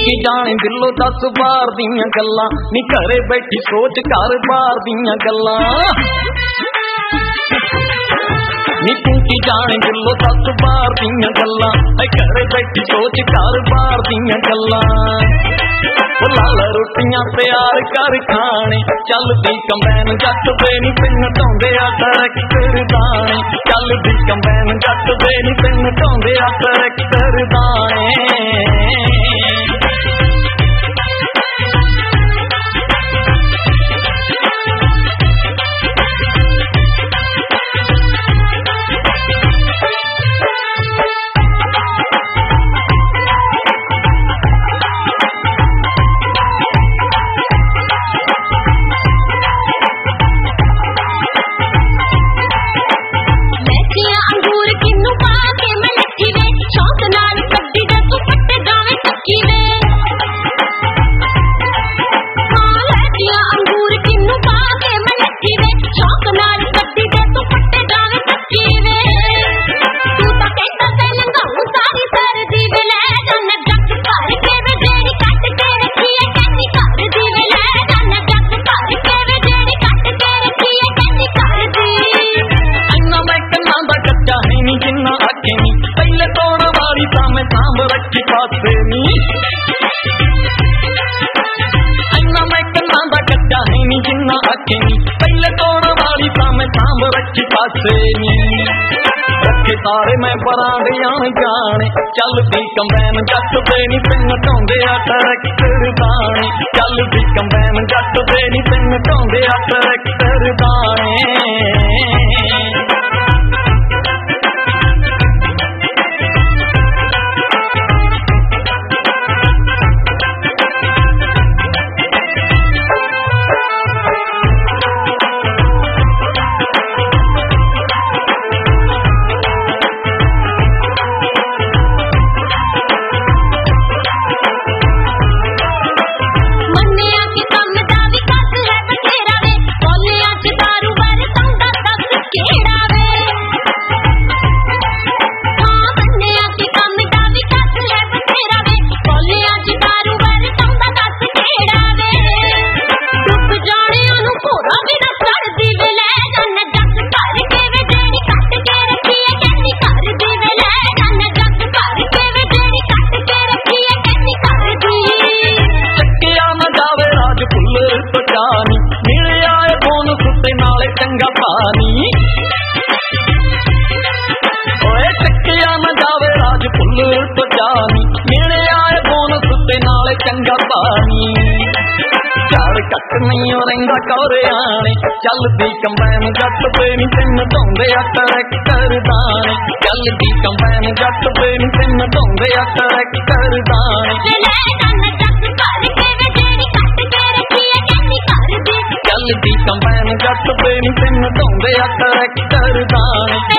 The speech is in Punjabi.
ਕੀ ਜਾਣੇ ਦਿਲੋਂ 10 ਬਾਰ ਦੀਆਂ ਗੱਲਾਂ ਨੀ ਘਰੇ ਬੈਠੀ ਸੋਚ ਘਰ ਬਾਰ ਦੀਆਂ ਗੱਲਾਂ ਨੀ ਤੂੰ ਕੀ ਜਾਣੇ ਦਿਲੋਂ 10 ਬਾਰ ਦੀਆਂ ਗੱਲਾਂ ਘਰੇ ਬੈਠੀ ਸੋਚ ਘਰ ਬਾਰ ਦੀਆਂ ਗੱਲਾਂ ਲਾਲ ਰੋਟੀਆਂ ਤਿਆਰ ਕਰ ਖਾਣੇ ਚੱਲਦੀ ਕੰਬੈਨ ਜੱਟ ਦੇ ਨੀ ਪਿੰਨ ਢਾਉਂਦੇ ਆ ਟਰੈਕਟਰ ਦਾਣੇ ਚੱਲਦੀ ਕੰਬੈਨ ਜੱਟ ਦੇ ਨੀ ਪਿੰਨ ਢਾਉਂਦੇ ਆ ਟਰੈਕਟਰ ਦਾਣੇ ਪਹਿਲੇ ਤੋੜ ਵਾਲੀ ਤਾਂ ਮੈਂ ਸਾਂਭ ਰੱਖੀ ਪਾਸੇ ਨੀ ਇੰਨਾ ਮੈਂ ਕੰਨਾਂ ਦਾ ਕੱਚਾ ਹੈ ਨੀ ਜਿੰਨਾ ਆਖੇ ਨੀ ਪਹਿਲੇ ਤੋੜ ਵਾਲੀ ਤਾਂ ਮੈਂ ਸਾਂਭ ਰੱਖੀ ਪਾਸੇ ਨੀ ਰੱਖੇ ਤਾਰੇ ਮੈਂ ਬਰਾਂਦਿਆਂ ਜਾਣੇ ਚੱਲਦੀ ਕੰਬੈਨ ਜੱਟ ਦੇ ਨੀ ਪਿੰਨ ਢਾਉਂਦੇ ਆ ਟਰੈਕਟਰ ਦਾਣੇ ਚੱਲਦੀ ਕੰਬੈਨ ਜੱਟ ਦੇ ਨੀ ਪਿੰਨ ਢਾਉਂਦੇ ਆ ਟਰੈਕਟਰ ਦਾਣੇ ਚੰਗਾ ਪਾਣੀ ਝਾੜ ਕੱਟ ਨਹੀਂ ਰਹਿੰਦਾ ਕੌਰਿਆਣੇ ਚੱਲਦੀ ਕੰਬੈਨ ਜੱਟ ਦੇ ਨੀ ਪਿੰਨ ਢਾਉਂਦੇ ਆ ਟਰੈਕਟਰ ਦਾਣੇ ਚੱਲਦੀ ਕੰਬੈਨ ਜੱਟ ਦੇ ਨੀ ਪਿੰਨ ਢਾਉਂਦੇ ਆ ਟਰੈਕਟਰ ਦਾਣੇ ਚੱਲਦੀ ਕੰਬੈਨ ਜੱਟ ਦੇ ਨੀ ਪਿੰਨ ਢਾਉਂਦੇ ਆ ਟਰੈਕਟਰ ਦਾਣੇ